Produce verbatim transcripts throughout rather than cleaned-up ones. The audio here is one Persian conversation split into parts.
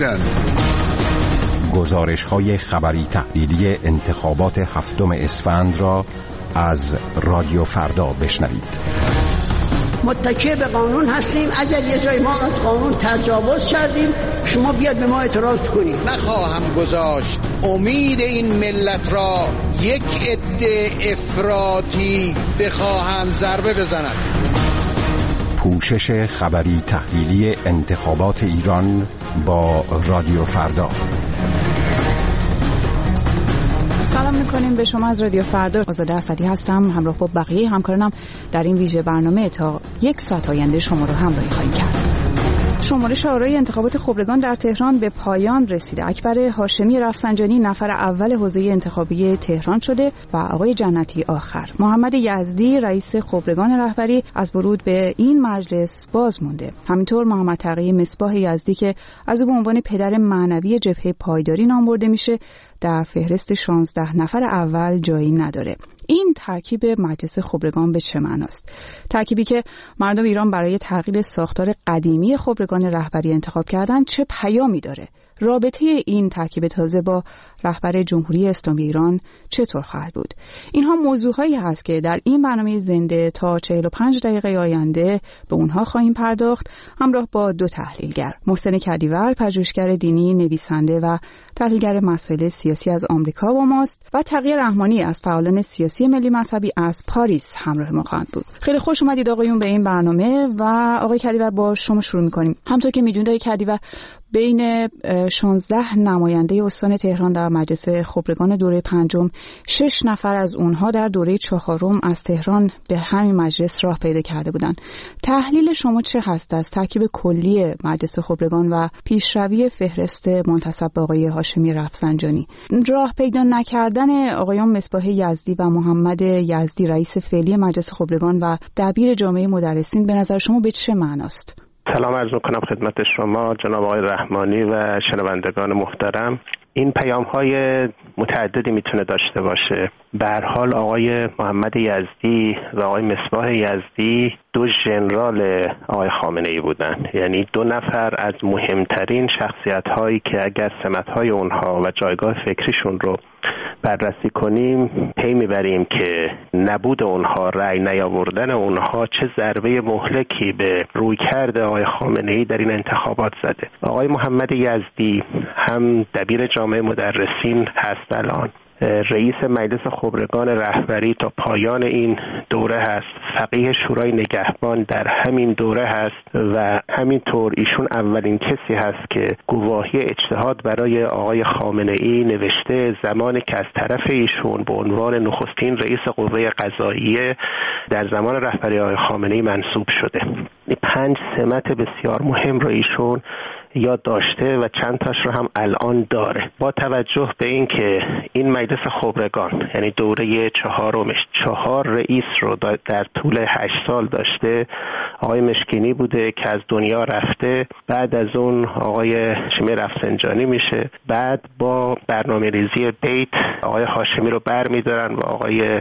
بودند. گزارش‌های خبری تحلیلی انتخابات هفتم اسفند را از رادیو فردا بشنوید. متکی به قانون هستیم. اگر یه جای ما از قانون تجاوز کردیم شما بیاد به ما اعتراض کنید. نخواهم گذاشت امید این ملت را یک عده افراطی بخواهم ضربه بزند. پوشش خبری تحلیلی انتخابات ایران با رادیو فردا. سلام میکنیم به شما از رادیو فردا. آزاده اسدی هستم، همراه با بقیه همکارانم در این ویژه برنامه تا یک ساعت آینده شما رو همراهی خواهیم کرد. شمارش آرای انتخابات خبرگان در تهران به پایان رسیده. اکبر هاشمی رفسنجانی نفر اول حوزه انتخابی تهران شده و آقای جنتی آخر. محمد یزدی رئیس خبرگان رهبری از ورود به این مجلس باز مونده. همینطور محمد تقی مصباح یزدی که از او به عنوان پدر معنوی جبهه پایداری نام برده میشه در فهرست شانزده نفر اول جایی نداره. این ترکیب مجلس خبرگان به چه معناست؟ ترکیبی که مردم ایران برای تغییر ساختار قدیمی خبرگان رهبری انتخاب کردن چه پیامی داره؟ رابطه این ترکیب تازه با رهبر جمهوری اسلامی ایران چطور خواهد بود؟ اینها موضوعهایی هست که در این برنامه زنده تا چهل و پنج دقیقه آینده به اونها خواهیم پرداخت، همراه با دو تحلیلگر. محسن کدیور، پژوهشگر دینی، نویسنده و تحلیلگر مسائل سیاسی از آمریکا با ماست و تقی رحمانی از فعالان سیاسی ملی مذهبی از پاریس همراه ما خواهند بود. خیلی خوش اومدید آقایون به این برنامه و آقای کدیور با شما شروع می‌کنیم. همونطور که می‌دونید آقای کدیور بین شانزده نماینده استان تهران در مجلس خبرگان دوره پنجم، شش نفر از اونها در دوره چهارم از تهران به همین مجلس راه پیدا کرده بودند. تحلیل شما چه هست از ترکیب کلی مجلس خبرگان و پیشروی فهرست منتسب به آقای هاشمی رفسنجانی؟ راه پیدا نکردن آقایان مصباح یزدی و محمد یزدی رئیس فعلی مجلس خبرگان و دبیر جامعه مدرسین به نظر شما به چه معناست؟ سلام عرض می‌کنم خدمت شما جناب آقای رحمانی و شنوندگان محترم. این پیام‌های متعددی میتونه داشته باشه. به هر حال آقای محمد یزدی و آقای مصباح یزدی دو ژنرال آقای خامنه‌ای بودن، یعنی دو نفر از مهمترین شخصیت‌هایی که اگر سمت‌های اونها و جایگاه فکریشون رو بررسی کنیم پی میبریم که نبود اونها، رأی نیاوردن اونها چه ضربه مهلکی به رویکرد آقای خامنه‌ای در این انتخابات زده. آقای محمد یزدی هم دبیر جامعه مدرسین هست، الان رئیس مجلس خبرگان رهبری تا پایان این دوره هست، فقیه شورای نگهبان در همین دوره هست و همینطور ایشون اولین کسی هست که گواهی اجتهاد برای آقای خامنه‌ای نوشته زمانی که از طرف ایشون به عنوان نخستین رئیس قوه قضاییه در زمان رهبری آقای خامنه‌ای منصوب شده. این پنج سمت بسیار مهم رو ایشون یاد داشته و چند تاش رو هم الان داره. با توجه به این که این مجلس خبرگان یعنی دوره چهارمش چهار رئیس رو در طول هشت سال داشته، آقای مشکینی بوده که از دنیا رفته، بعد از اون آقای هاشمی رفسنجانی میشه، بعد با برنامه ریزی بیت آقای هاشمی رو بر میدارن و آقای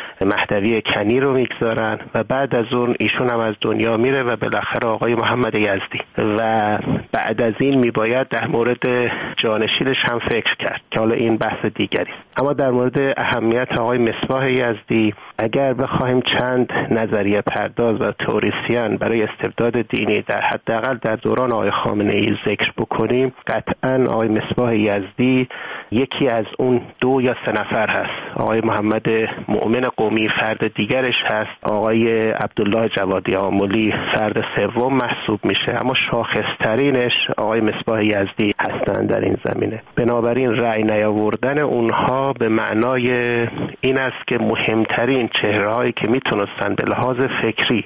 مهدوی کنی رو میگذارن و بعد از اون ایشون هم از دنیا میره و بالاخره آقای محمد یزدی و بعد از این میباید در مورد جانشینش هم فکر کرد که حالا این بحث دیگری است. اما در مورد اهمیت آقای مصباح یزدی اگر بخوایم چند نظریه پرداز و تئوریسین برای استبداد دینی در حداقل در دوران آقای خامنه‌ای ذکر بکنیم، قطعاً آقای مصباح یزدی یکی از اون دو یا سه نفر هست. آقای محمد مؤمن قومی فرد دیگرش هست، آقای عبدالله جوادی آملی فرد سوم محسوب میشه، اما شاخصترینش آقای مصباح یزدی هستند در این زمینه. بنابراین رأی نیاوردن اونها به معنای این است که مهمترین چهره‌هایی که میتونستن به لحاظ فکری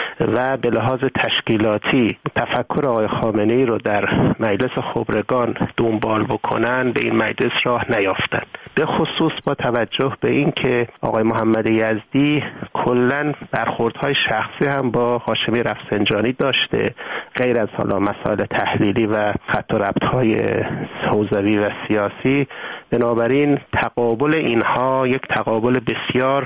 و به لحاظ تشکیلاتی تفکر آقای خامنه‌ای رو در مجلس خبرگان دنبال بکنن به این مجلس راه نیافتند. به خصوص با توجه به این که آقای محمد یزدی کلاً برخوردهای شخصی هم با هاشمی رفسنجانی داشته، غیر از حالا مسائل تحلیلی و خط و ربط‌های حوزوی و سیاسی. بنابراین تقابل اینها یک تقابل بسیار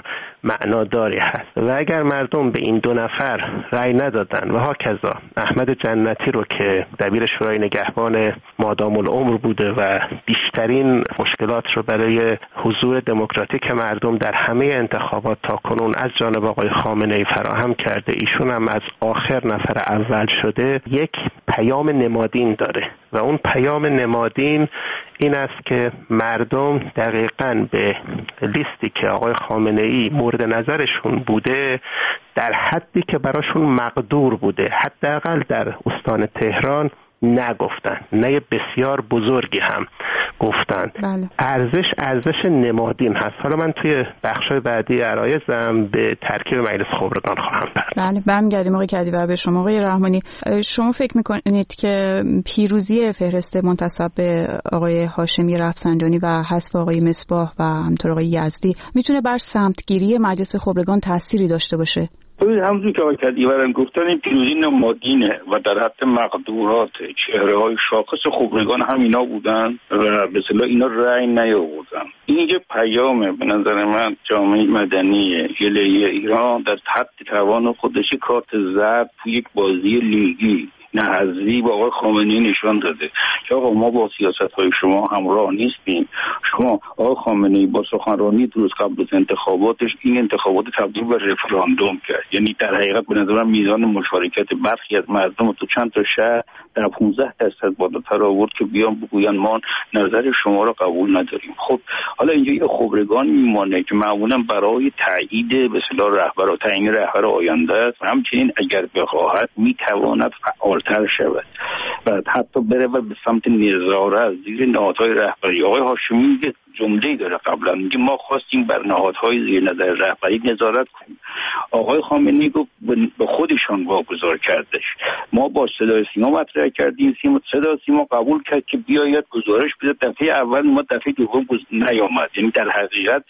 معناداری هست و اگر مردم به این دو نفر رأی ندادن و هاکذا احمد جنتی رو که دبیر شورای نگهبان مادام العمر بوده و بیشترین مشکلات رو برای حضور دموکراتیک مردم در همه انتخابات تا کنون از جانب آقای خامنه‌ای فراهم کرده، ایشون هم از آخر نفر اول شده، یک پیام نمادین داره و اون پیام نمادین این است که مردم دقیقاً به لیستی که آقای خامنه‌ای مورد نظرشون بوده در حدی که براشون مقدور بوده، حداقل در استان تهران نگفتن، نه بسیار بزرگی هم گفتن. بله. ارزش ارزش نمادین هست. حالا من توی بخشای بعدی عرایزم به ترکیب مجلس خبرگان خواهم پرداخت. بله، برمیگردیم آقای کدیور به شما. آقای رحمانی، شما فکر میکنید که پیروزی فهرست منتسب به آقای هاشمی رفسنجانی و حذف آقای مصباح و همینطور آقای یزدی میتونه بر سمتگیری مجلس خبرگان تأثیری داشته باشه؟ همونجور که آقای کدیورم گفتن این پیروزی نمادینه و در حد مقدورات چهره های شاخص خبرگان هم اینا بودن و به اصطلاح اینا رأی نیاوردن. این یه پیامه به نظر من جامعه مدنی ژله ایران در حد توان خودش کارت زرد تو یک بازی لیگی نهضی با آقای خامنه‌ای نشان داده که آقا ما با سیاست‌های شما همراه نیستیم. شما آقای خامنه‌ای با سخنرانی دو روز قبل از انتخاباتش این انتخابات تبدیل به رفراندوم کرد، یعنی در حقیقت به نظرم میزان مشارکت برخی از مردم تو چند تا شهر در پانزده درصد بالاتر آورد که بیان بگوین ما نظر شما را قبول نداریم. خب حالا اینجا یه خبرگان میمانه که معمولا برای تایید به اصطلاح رهبر و تعیین رهبر آینده است، همچنین اگر بخواهد میتواند فعالتر شود و حتی بره و به سمت نظارت زیر نهادهای رهبری. آقای هاشمی میگه جمله‌ای داره قبلا، میگه ما خواستیم بر نهادهای زیر نظر رهبری نظارت کنیم. آقای خامنه‌ای گفت به خودشان واگذار کردش. ما با صدای سیما مطرح کردیم، سیما صدا سیما قبول کرد که بیاید گزارش بده. دفعه اول ما دفعه دوم نیامد، یعنی در حقیقت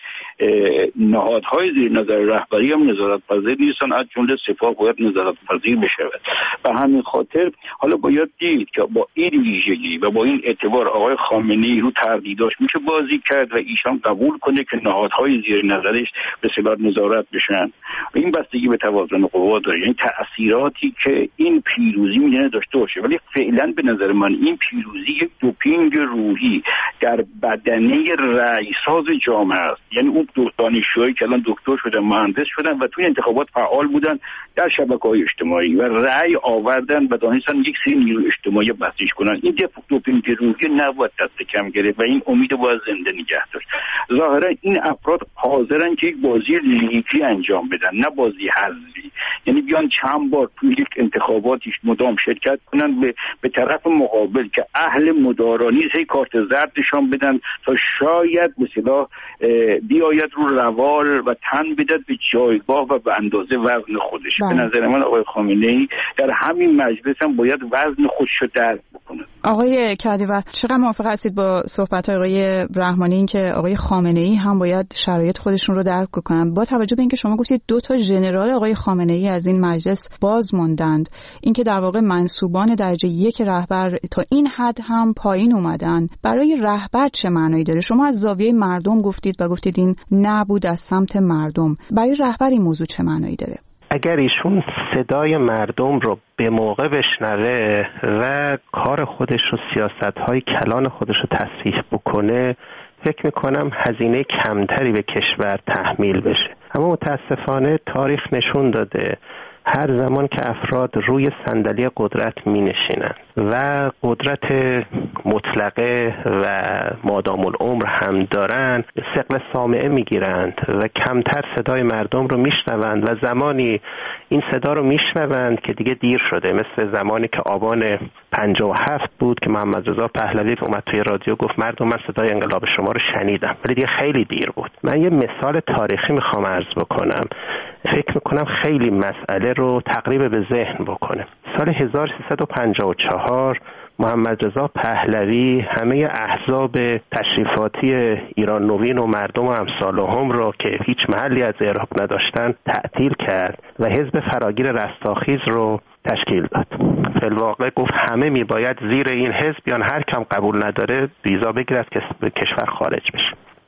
نهادهای زیر نظر رهبری هم نظارت پذیر نیستن، از جمله سپاه باید نظارت پذیر بشود. به همین خاطر حالا باید دید که با این ویژگی و با این اعتبار آقای خامنه‌ای رو تردیداش میشه بازی کرد و ایشان قبول کنه که نهادهای زیر نظرش به اصطلاح نظارت بشن. و این بستگی به توازن قوا داره، یعنی تأثیراتی که این پیروزی میتونه داشته باشه. ولی فعلا به نظر من این پیروزی یک دوپینگ روحی در بدنه رئیساز جامعه است، یعنی اون دانشجوهایی که الان دکتر شدن، مهندس شدن و توی انتخابات فعال بودن در شبکه‌های اجتماعی و رأی آوردن و دانستن یک سری نیروی اجتماعی بسیج کنن. این دوپینگ روحی نباید دست کم گرفت و این امید باید زنده نگه داشت. ظاهرا این افراد حاضرن که یک بازی لیگی انجام بدن، نه بازی حزبی، یعنی بیان چند بار توی یک انتخاباتیش مدام شرکت کنن به به طرف مقابل که اهل مدارا نیست هی کارت زردشان بدن تا شاید مثلا بیاید رو روال و تن بدد به جایگاه و به اندازه وزن خودش. به نظر من آقای خامنه‌ای در همین مجلس هم باید وزن خودش رو درک بکنه. آقای کدیور، چقدر موافق هستید با صحبت آقای رحمانی این که آقای خامنه‌ای هم باید شرایط خودشون رو درک کنن، با توجه به اینکه شما گفتید دو تا ژنرال آقای خامنه‌ای از این مجلس باز موندند، اینکه در واقع منسوبان درجه یک رهبر تا این حد هم پایین اومدن، برای رهبر چه معنایی داره؟ شما از زاویه مردم گفتید و گفتید این نبود از سمت مردم، برای رهبر این موضوع چه معنایی داره؟ اگر ایشون صدای مردم رو به موقع بشنوه و کار خودش رو، سیاست‌های کلان خودش رو تصحیح بکنه، فکر میکنم هزینه کمتری به کشور تحمیل بشه. اما متاسفانه تاریخ نشون داده هر زمان که افراد روی صندلی قدرت می نشینند و قدرت مطلقه و مادام العمر هم دارن، ثقل سامعه می گیرند و کمتر صدای مردم رو می شنوند و زمانی این صدا رو می شنوند که دیگه دیر شده، مثل زمانی که آبان پنجاه و هفت بود که محمد رضا پهلوی اومد توی رادیو گفت مردم من صدای انقلاب شما رو شنیدم، ولی دیگه خیلی دیر بود. من یه مثال تاریخی میخوام عرض بکنم، فکر میکنم خیلی مسئله رو تقریب به ذهن بکنه. سال هزار و سیصد و پنجاه و چهار محمد رضا پهلوی همه احزاب تشریفاتی ایران نوین و مردم و امثال هم رو که هیچ محلی از اعراب نداشتن تعطیل کرد و حزب فراگیر رستاخیز رو تشکیل داد. فی الواقع گفت همه می باید زیر این حزب بیان، هر کم قبول نداره ویزا بگیرد که به کشور خارج بشه.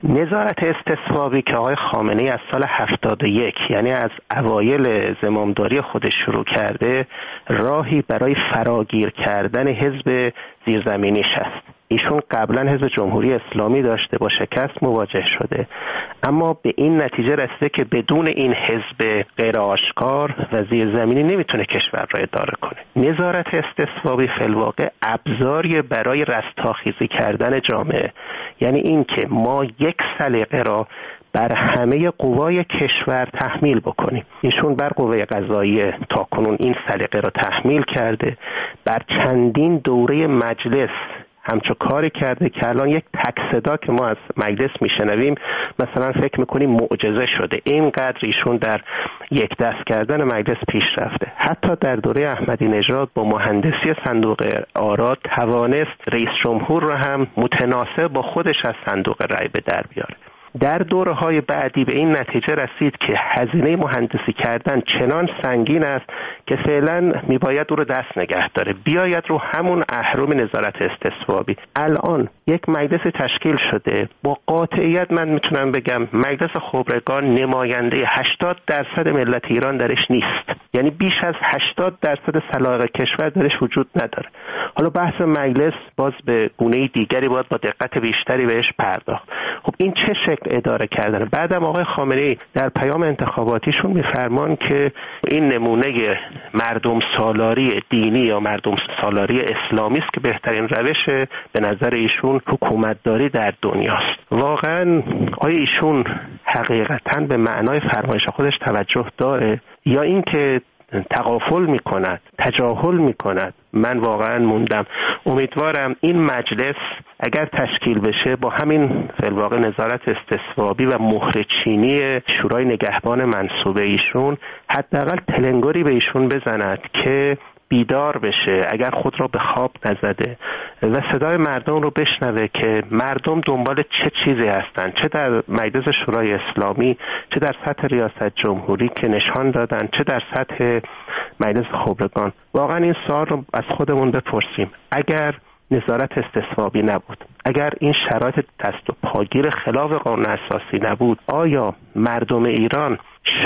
نظارت استصوابی که آقای خامنه‌ای از سال هفتاد و یک یعنی از اوایل زمامداری خودش شروع کرده، راهی برای فراگیر کردن حزب زیرزمینیش است. ایشون قبلا حزب جمهوری اسلامی داشته، با شکست مواجه شده، اما به این نتیجه رسیده که بدون این حزب غیر آشکار و زیرزمینی نمیتونه کشور را اداره کنه. نظارت استصوابی فی الواقع ابزاری برای رستاخیزی کردن جامعه، یعنی این که ما یک سلیقه را بر همه قوای کشور تحمیل بکنیم. ایشون بر قوه قضاییه تاکنون این سلیقه را تحمیل کرده، بر چندین دوره مجلس همچو کاری کرده که الان یک تک صدا که ما از مجلس میشنویم مثلا فکر میکنیم معجزه شده. اینقدر ایشون در یک دست کردن مجلس پیش رفته. حتی در دوره احمدی نژاد با مهندسی صندوق آرا توانست رئیس جمهور را هم متناسب با خودش از صندوق رای به در بیاره. در دوره‌های بعدی به این نتیجه رسید که هزینه مهندسی کردن چنان سنگین است که فعلا میباید او رو دست نگه داره، بیاید رو همون اهرم نظارت استصوابی. الان یک مجلس تشکیل شده، با قاطعیت من میتونم بگم مجلس خبرگان نماینده هشتاد درصد ملت ایران درش نیست، یعنی بیش از هشتاد درصد سلایق کشور درش وجود نداره. حالا بحث مجلس باز به گونه دیگری باید با دقت بیشتری بهش پرداخت. خب این چه شکل اداره کردن؟ بعدم آقای خامنه‌ای در پیام انتخاباتیشون میفرمان که این نمونه مردم سالاری دینی یا مردم سالاری اسلامی است که بهترین روش به نظر ایشون حکومتداری در دنیاست. واقعا آیا ایشون حقیقتاً به معنای فرمایش خودش توجه داره یا اینکه تغافل میکند، تجاهل میکند؟ من واقعا موندم. امیدوارم این مجلس اگر تشکیل بشه با همین فی‌الواقع نظارت استصوابی و مهر چینی شورای نگهبان منصوبه ایشون حداقل تلنگری به ایشون بزند که بیدار بشه اگر خود را به خواب نزده و صدای مردم رو بشنوه که مردم دنبال چه چیزی هستن، چه در مجلس شورای اسلامی، چه در سطح ریاست جمهوری که نشان دادن، چه در سطح مجلس خبرگان. واقعا این سوال رو از خودمون بپرسیم. اگر نظارت استصوابی نبود، اگر این شرایط دست و پاگیر خلاف قانون اساسی نبود، آیا مردم ایران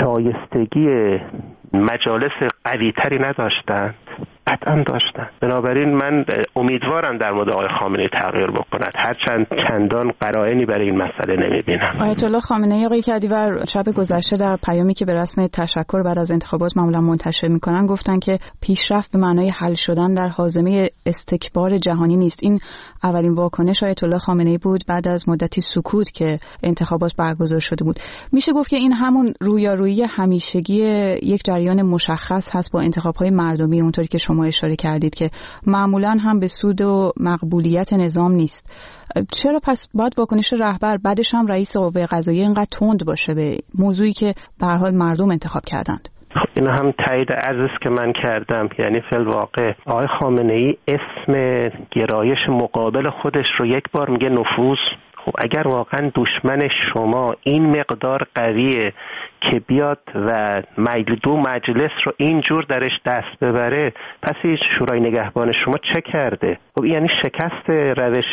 شایستگی مجالس قوی‌تری نداشتند؟ قطعا داشتن. بنابراین من امیدوارم در مورد آقای خامنه‌ای تغییر بکند، هرچند چندان قرائنی برای این مسئله نمیبینم. آیت الله خامنه‌ای آقای کدیور شب گذشته در پیامی که به رسم تشکر بعد از انتخابات معمولا منتشر میکنن گفتن که پیشرفت به معنای حل شدن در حازمه استکبار جهانی نیست. این اولین واکنش آیت الله خامنه‌ای بود بعد از مدتی سکوت که انتخابات برگزار شده بود. میشه گفت که این همون رویارویی همیشگی یک جریان مشخص هست با انتخاب‌های مردمی، اونطوری که شما اشاره کردید که معمولاً هم به سود و مقبولیت نظام نیست. چرا پس باید واکنش رهبر بعدش هم رئیس قوه قضاییه اینقدر تند باشه به موضوعی که به هر حال مردم انتخاب کردند؟ این هم تایید عرضی است که من کردم. یعنی فی الواقع آقای خامنه‌ای اسم گرایش مقابل خودش رو یک بار میگه نفوذ. خب اگر واقعا دشمن شما این مقدار قویه که بیاد و مجلس دو مجلس رو اینجور درش دست ببره، پس هیچ شورای نگهبان شما چه کرده؟ خب یعنی شکست روش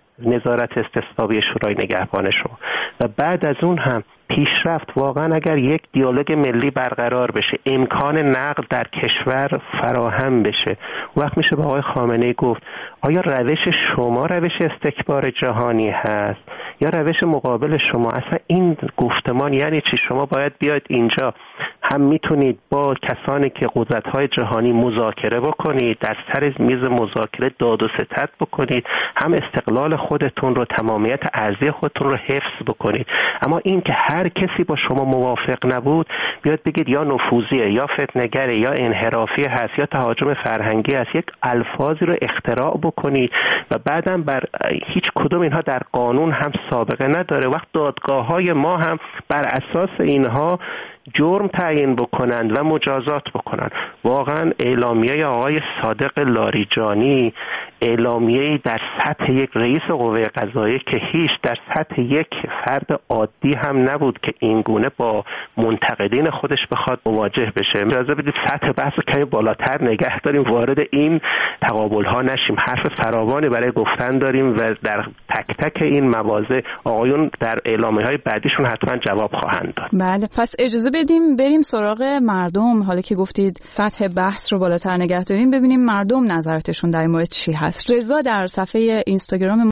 نظارت استصوابی شورای نگهبان شما. و بعد از اون هم پیشرفت واقعا اگر یک دیالوگ ملی برقرار بشه، امکان نقل در کشور فراهم بشه، وقت میشه به آقای خامنه‌ای گفت آیا روش شما روش استکبار جهانی هست یا روش مقابل شما؟ اصلا این گفتمان یعنی چی؟ شما باید بیاید اینجا هم میتونید با کسانی که قدرت‌های جهانی مذاکره بکنید، در سر میز مذاکره داد و ستد بکنید، هم استقلال خودتون رو، تمامیت ارضی خودتون رو حفظ بکنید. اما این که هر کسی با شما موافق نبود بیاد بگید یا نفوذیه یا فتنه‌گره یا انحرافی هست یا تهاجم فرهنگی هست، یک الفاظی رو اختراع بکنید و بعدم بر هیچ کدوم اینها در قانون هم سابقه نداره. وقت دادگاه‌های ما هم بر اساس اینها جرم تعیین بکنند و مجازات بکنند. واقعا اعلامیه آقای صادق لاریجانی اعلامیه‌ای در سطح یک رئیس قوه قضاییه که هیچ در سطح یک فرد عادی هم نبود که این گونه با منتقدین خودش بخواد مواجه بشه. اجازه بدید سطح بحث کمی بالاتر نگه داریم، وارد این تقابل ها نشیم. حرف فراوانی برای گفتن داریم و در تک تک این مواضع آقایون در اعلامیه های بعدیشون حتما جواب خواهند داد. بله، پس اجازه بدیم بریم سراغ مردم. حالا که گفتید سطح بحث رو بالاتر نگه داریم، ببینیم مردم نظراتشون در این مورد چی هست. رضا در صفحه اینستاگرام